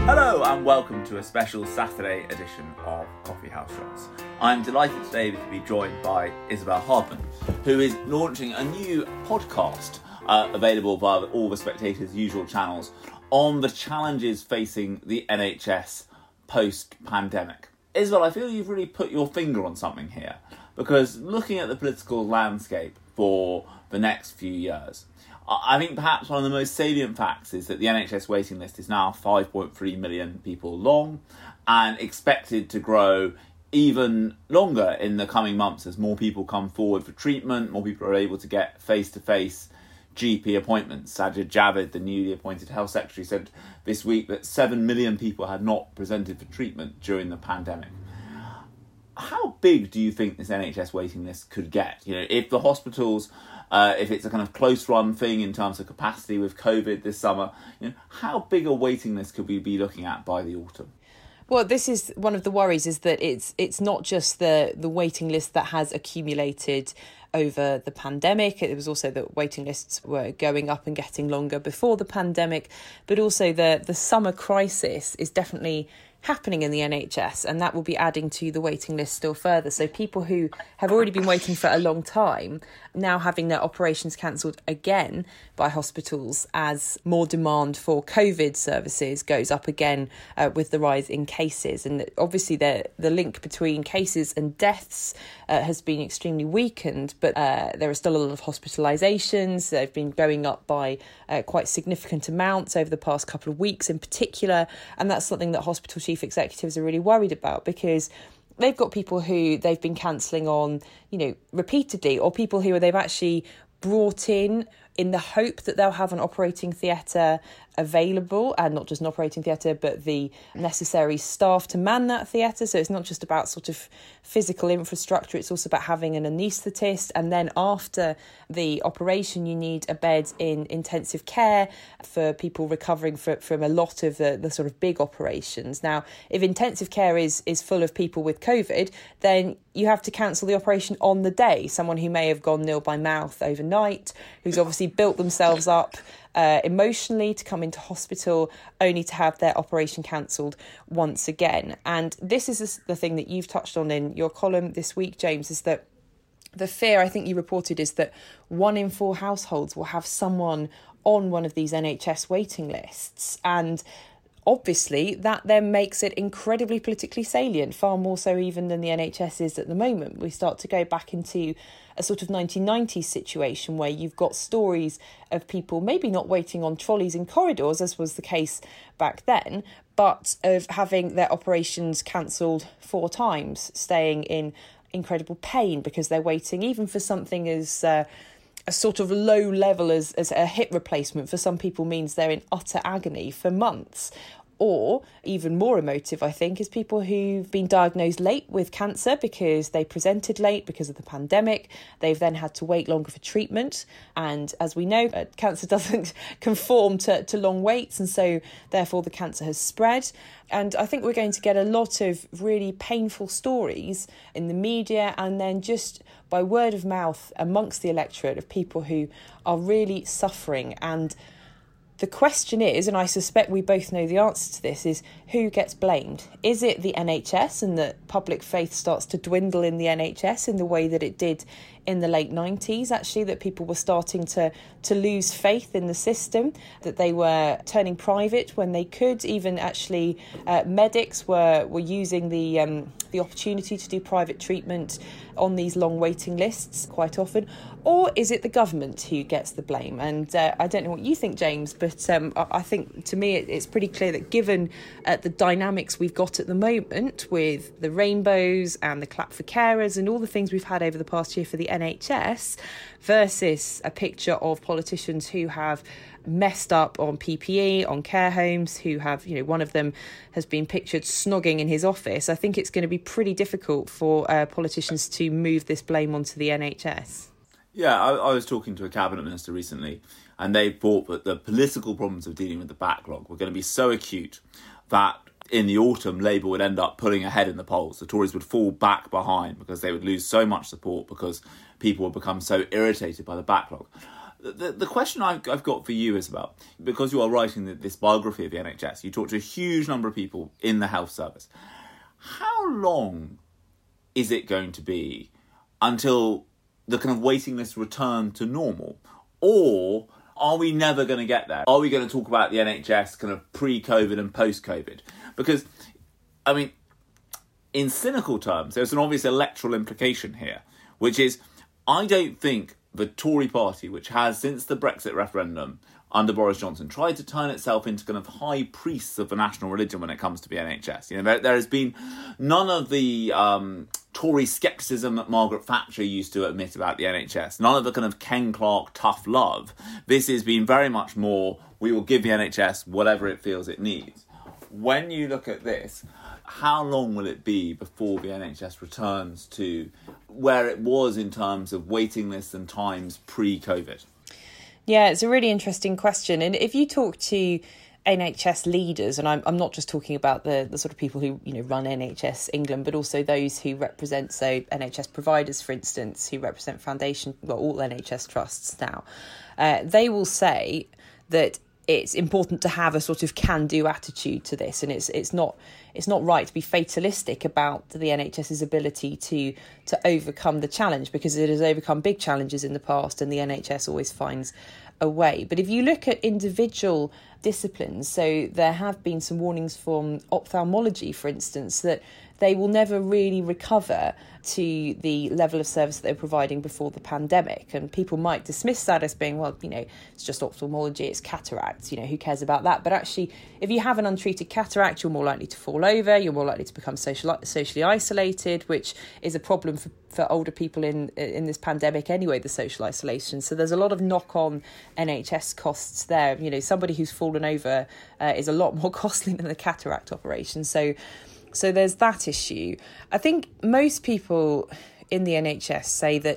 Hello and welcome to a special Saturday edition of Coffee House Shots. I'm delighted today to be joined by Isabel Hardman, who is launching a new podcast available via all the Spectator's usual channels on the challenges facing the NHS post-pandemic. Isabel, I feel you've really put your finger on something here, because looking at the political landscape for the next few years, I think perhaps one of the most salient facts is that the NHS waiting list is now 5.3 million people long and expected to grow even longer in the coming months as more people come forward for treatment, more people are able to get face-to-face GP appointments. Sajid Javid, the newly appointed Health Secretary, said this week that 7 million people had not presented for treatment during the pandemic. How big do you think this NHS waiting list could get? You know, if the hospitals, if it's a kind of close-run thing in terms of capacity with COVID this summer, you know, how big a waiting list could we be looking at by the autumn? Well, this is one of the worries, is that it's not just the waiting list that has accumulated over the pandemic. It was also that waiting lists were going up and getting longer before the pandemic, but also the summer crisis is definitely happening in the NHS, and that will be adding to the waiting list still further. So people who have already been waiting for a long time now having their operations cancelled again by hospitals as more demand for COVID services goes up again with the rise in cases. And obviously the link between cases and deaths has been extremely weakened, but there are still a lot of hospitalisations. They've been going up by quite significant amounts over the past couple of weeks in particular, and that's something that hospital chief executives are really worried about, because they've got people who they've been cancelling on, you know, repeatedly, or people who they've actually brought in the hope that they'll have an operating theatre available, and not just an operating theatre, but the necessary staff to man that theatre. So it's not just about sort of physical infrastructure, it's also about having an anaesthetist, and then after the operation you need a bed in intensive care for people recovering from a lot of the sort of big operations. Now, if intensive care is full of people with COVID, then you have to cancel the operation on the day. Someone who may have gone nil by mouth overnight, who's obviously built themselves up emotionally to come into hospital, only to have their operation cancelled once again. And this is the thing that you've touched on in your column this week, James, is that the fear, I think you reported, is that 1 in 4 households will have someone on one of these NHS waiting lists. And obviously, that then makes it incredibly politically salient, far more so even than the NHS is at the moment. We start to go back into a sort of 1990s situation where you've got stories of people maybe not waiting on trolleys in corridors, as was the case back then, but of having their operations cancelled 4 times, staying in incredible pain because they're waiting even for something as a sort of low level as a hip replacement. For some people means they're in utter agony for months. Or even more emotive, I think, is people who've been diagnosed late with cancer because they presented late because of the pandemic. They've then had to wait longer for treatment. And as we know, cancer doesn't conform to long waits. And so therefore the cancer has spread. And I think we're going to get a lot of really painful stories in the media, and then just by word of mouth amongst the electorate, of people who are really suffering. And the question is, and I suspect we both know the answer to this, is who gets blamed? Is it the NHS, and that public faith starts to dwindle in the NHS in the way that it did in the late 90s, actually, that people were starting to lose faith in the system, that they were turning private when they could, even actually medics were using the opportunity to do private treatment on these long waiting lists quite often? Or is it the government who gets the blame? And I don't know what you think, James, but I think, to me, it's pretty clear that given the dynamics we've got at the moment with the rainbows and the clap for carers and all the things we've had over the past year for the NHS, versus a picture of politicians who have messed up on PPE, on care homes, who have, you know, one of them has been pictured snogging in his office. I think it's going to be pretty difficult for politicians to move this blame onto the NHS. Yeah, I was talking to a cabinet minister recently, and they thought that the political problems of dealing with the backlog were going to be so acute that in the autumn, Labour would end up pulling ahead in the polls. The Tories would fall back behind because they would lose so much support because people would become so irritated by the backlog. The question I've got for you is about, because you are writing this biography of the NHS, you talk to a huge number of people in the health service. How long is it going to be until the kind of waiting list return to normal? Or are we never going to get there? Are we going to talk about the NHS kind of pre-COVID and post-COVID? Because, I mean, in cynical terms, there's an obvious electoral implication here, which is, I don't think the Tory party, which has, since the Brexit referendum under Boris Johnson, tried to turn itself into kind of high priests of the national religion when it comes to the NHS. You know, there has been none of the Tory scepticism that Margaret Thatcher used to admit about the NHS, none of the kind of Ken Clarke tough love. This has been very much more, we will give the NHS whatever it feels it needs. When you look at this, how long will it be before the NHS returns to where it was in terms of waiting lists and times pre-COVID? Yeah, it's a really interesting question. And if you talk to NHS leaders, and I'm not just talking about the sort of people who, you know, run NHS England, but also those who represent, so NHS providers, for instance, who represent foundation, well, all NHS trusts now, they will say that it's important to have a sort of can-do attitude to this, and it's not right to be fatalistic about the NHS's ability to overcome the challenge, because it has overcome big challenges in the past, and the NHS always finds a way. But if you look at individual disciplines, so there have been some warnings from ophthalmology, for instance, that they will never really recover to the level of service that they were providing before the pandemic. And people might dismiss that as being, well, you know, it's just ophthalmology, it's cataracts, you know, who cares about that? But actually, if you have an untreated cataract, you're more likely to fall over, you're more likely to become socially isolated, which is a problem for older people in this pandemic anyway, the social isolation. So there's a lot of knock-on NHS costs there. You know, somebody who's fallen over is a lot more costly than the cataract operation. So there's that issue. I think most people in the NHS say that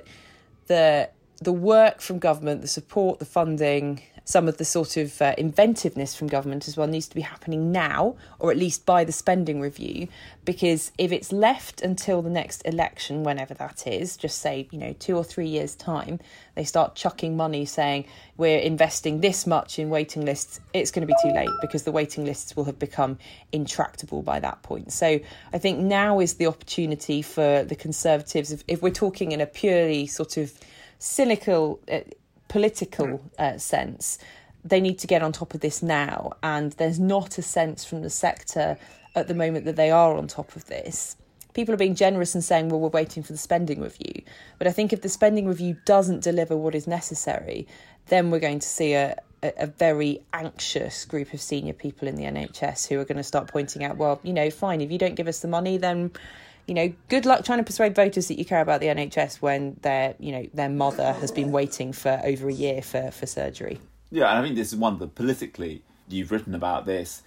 the work from government, the support, the funding, some of the sort of inventiveness from government as well needs to be happening now, or at least by the spending review, because if it's left until the next election, whenever that is, just say, you know, 2 or 3 years' time, they start chucking money saying we're investing this much in waiting lists, it's going to be too late, because the waiting lists will have become intractable by that point. So I think now is the opportunity for the Conservatives, if we're talking in a purely sort of cynical political sense, they need to get on top of this now. And there's not a sense from the sector at the moment that they are on top of this. People are being generous and saying, well, we're waiting for the spending review. But I think if the spending review doesn't deliver what is necessary, then we're going to see a very anxious group of senior people in the NHS who are going to start pointing out, well, you know, fine, if you don't give us the money, then, you know, good luck trying to persuade voters that you care about the NHS when their mother has been waiting for over a year for surgery. Yeah, and I think this is one of the politically, you've written about this.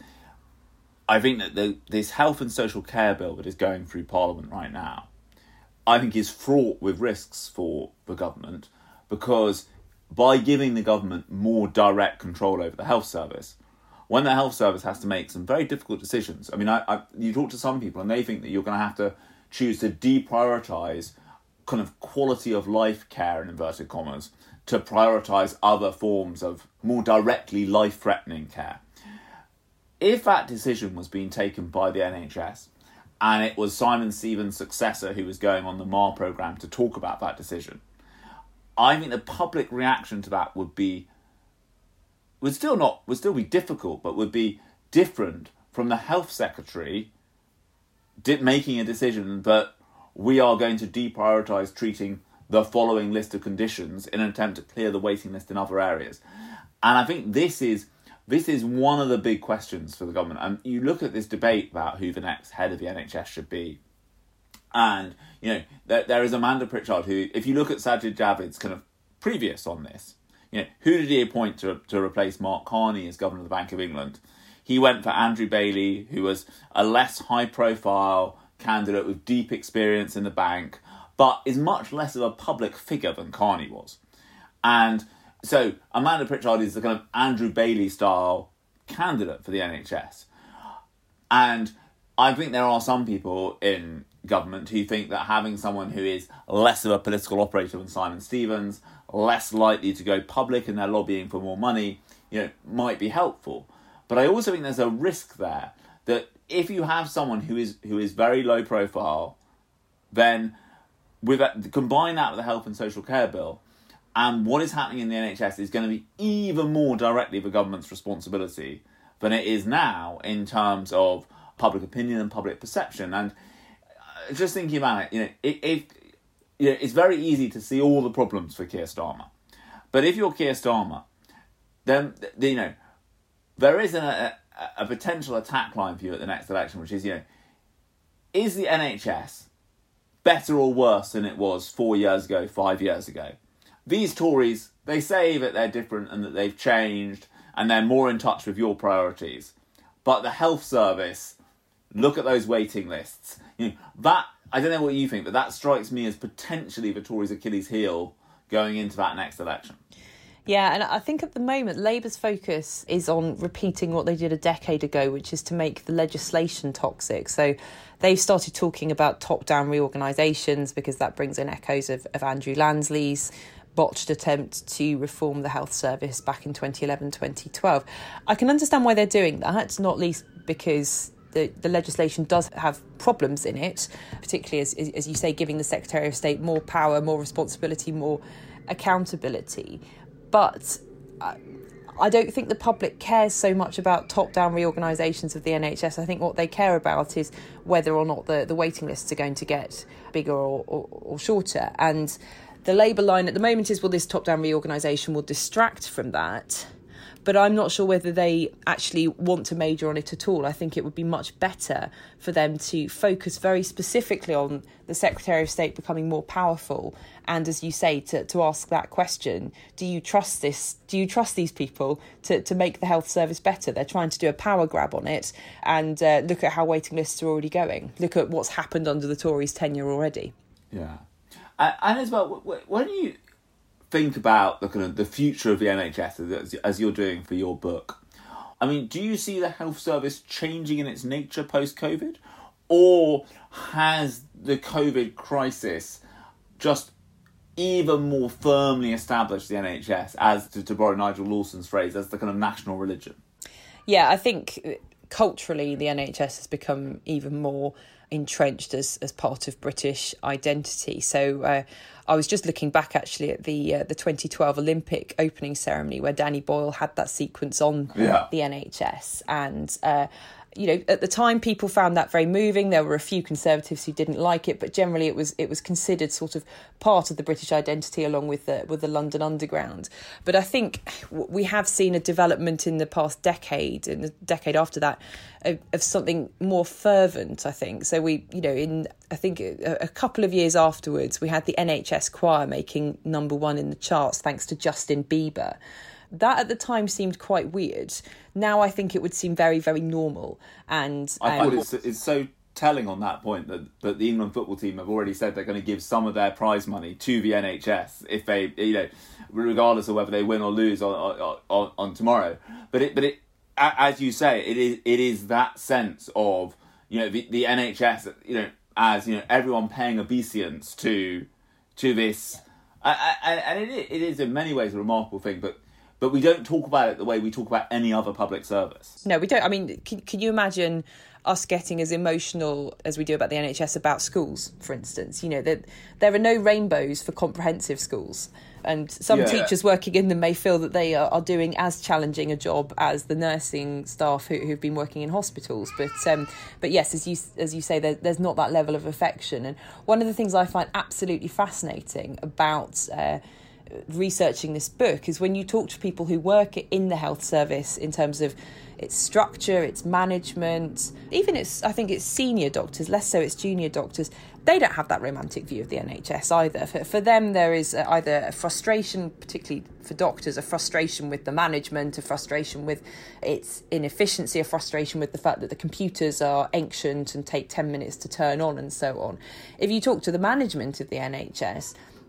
I think that this health and social care bill that is going through Parliament right now, I think is fraught with risks for the government, because by giving the government more direct control over the health service, when the health service has to make some very difficult decisions, I mean, you talk to some people and they think that you're going to have to choose to deprioritise kind of quality of life care, in inverted commas, to prioritise other forms of more directly life-threatening care. If that decision was being taken by the NHS, and it was Simon Stevens' successor who was going on the MAR programme to talk about that decision, I think the public reaction to that would still be difficult, but would be different from the health secretary making a decision that we are going to deprioritise treating the following list of conditions in an attempt to clear the waiting list in other areas. And I think this is one of the big questions for the government. And you look at this debate about who the next head of the NHS should be. And, you know, there is Amanda Pritchard who, if you look at Sajid Javid's kind of previous on this, you know, who did he appoint to replace Mark Carney as Governor of the Bank of England? He went for Andrew Bailey, who was a less high-profile candidate with deep experience in the bank, but is much less of a public figure than Carney was. And so Amanda Pritchard is the kind of Andrew Bailey-style candidate for the NHS. And I think there are some people in government who think that having someone who is less of a political operator than Simon Stevens, less likely to go public in their lobbying for more money, might be helpful. But I also think there's a risk there that if you have someone who is very low profile, then combine that with the Health and Social Care Bill, and what is happening in the NHS is going to be even more directly the government's responsibility than it is now in terms of public opinion and public perception. And just thinking about it, it's very easy to see all the problems for Keir Starmer. But if you're Keir Starmer, then there is a potential attack line for you at the next election, which is is the NHS better or worse than it was 4 years ago, 5 years ago? These Tories, they say that they're different and that they've changed and they're more in touch with your priorities. But the health service, look at those waiting lists. That, I don't know what you think, but that strikes me as potentially the Tories' Achilles heel going into that next election. Yeah, and I think at the moment, Labour's focus is on repeating what they did a decade ago, which is to make the legislation toxic. So they've started talking about top-down reorganisations because that brings in echoes of Andrew Lansley's botched attempt to reform the health service back in 2011, 2012. I can understand why they're doing that, not least because the legislation does have problems in it, particularly, as you say, giving the Secretary of State more power, more responsibility, more accountability. But I don't think the public cares so much about top-down reorganisations of the NHS. I think what they care about is whether or not the waiting lists are going to get bigger or shorter. And the Labour line at the moment is, well, this top-down reorganisation will distract from that. But I'm not sure whether they actually want to major on it at all. I think it would be much better for them to focus very specifically on the Secretary of State becoming more powerful. And as you say, to ask that question, do you trust this? Do you trust these people to make the health service better? They're trying to do a power grab on it. And look at how waiting lists are already going. Look at what's happened under the Tories' tenure already. Yeah. And as well, when you think about the future of the NHS as you're doing for your book, I mean, do you see the health service changing in its nature post-COVID? Or has the COVID crisis just even more firmly established the NHS, as to borrow Nigel Lawson's phrase, as the kind of national religion? Yeah, I think culturally the NHS has become even more entrenched as part of British identity. So I was just looking back actually at the 2012 Olympic opening ceremony where Danny Boyle had that sequence on the NHS, and at the time people found that very moving. There were a few Conservatives who didn't like it, but generally it was considered sort of part of the British identity along with the London Underground. But I think we have seen a development in the past decade, and the decade after that, of something more fervent, I think. So I think a couple of years afterwards, we had the NHS choir making number one in the charts thanks to Justin Bieber. That at the time seemed quite weird. Now I think it would seem very, very normal. And I thought it's so telling on that point that the England football team have already said they're going to give some of their prize money to the NHS if they, regardless of whether they win or lose on tomorrow. But it, as you say, it is that sense of the NHS, as everyone paying obeisance to this, and it is in many ways a remarkable thing, but we don't talk about it the way we talk about any other public service. No, we don't. I mean, can you imagine us getting as emotional as we do about the NHS about schools, for instance? There are no rainbows for comprehensive schools. And some teachers working in them may feel that they are doing as challenging a job as the nursing staff who've been working in hospitals. But yes, as you say, there's not that level of affection. And one of the things I find absolutely fascinating about researching this book is when you talk to people who work in the health service in terms of its structure, its management, even I think it's senior doctors, less so it's junior doctors, they don't have that romantic view of the NHS either. For them, there is either a frustration, particularly for doctors, a frustration with the management, a frustration with its inefficiency, a frustration with the fact that the computers are ancient and take 10 minutes to turn on and so on. If you talk to the management of the NHS,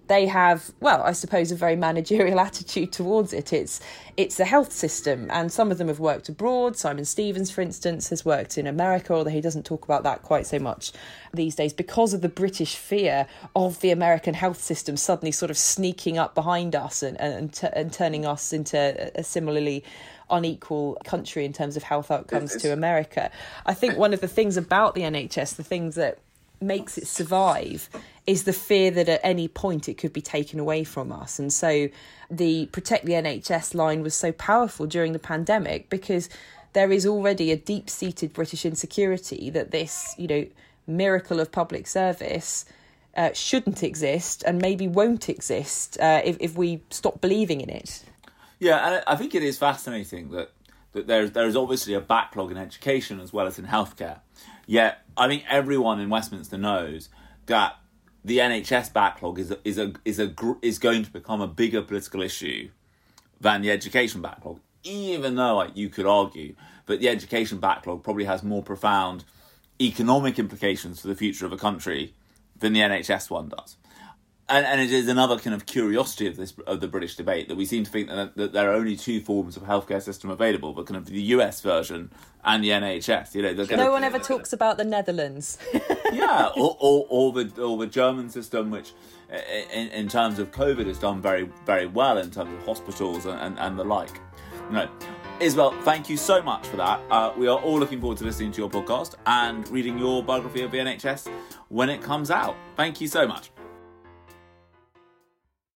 they have, well, I suppose, a very managerial attitude towards it. It's the health system, and some of them have worked abroad. Simon Stevens, for instance, has worked in America, although he doesn't talk about that quite so much these days because of the British fear of the American health system suddenly sort of sneaking up behind us and turning us into a similarly unequal country in terms of health outcomes to America. I think one of the things about the NHS, the things that makes it survive, is the fear that at any point it could be taken away from us. And so the Protect the NHS line was so powerful during the pandemic because there is already a deep-seated British insecurity that this, miracle of public service shouldn't exist and maybe won't exist if we stop believing in it. Yeah, and I think it is fascinating that there's obviously a backlog in education as well as in healthcare. Yet, I think everyone in Westminster knows that the NHS backlog is going to become a bigger political issue than the education backlog. Even though you could argue that the education backlog probably has more profound economic implications for the future of a country than the NHS one does. And it is another kind of curiosity of the British debate that we seem to think that there are only two forms of healthcare system available, but kind of the US version and the NHS. No one ever talks about the Netherlands. Yeah, or the German system, which in terms of COVID has done very, very well in terms of hospitals and the like. Isabel, thank you so much for that. We are all looking forward to listening to your podcast and reading your biography of the NHS when it comes out. Thank you so much.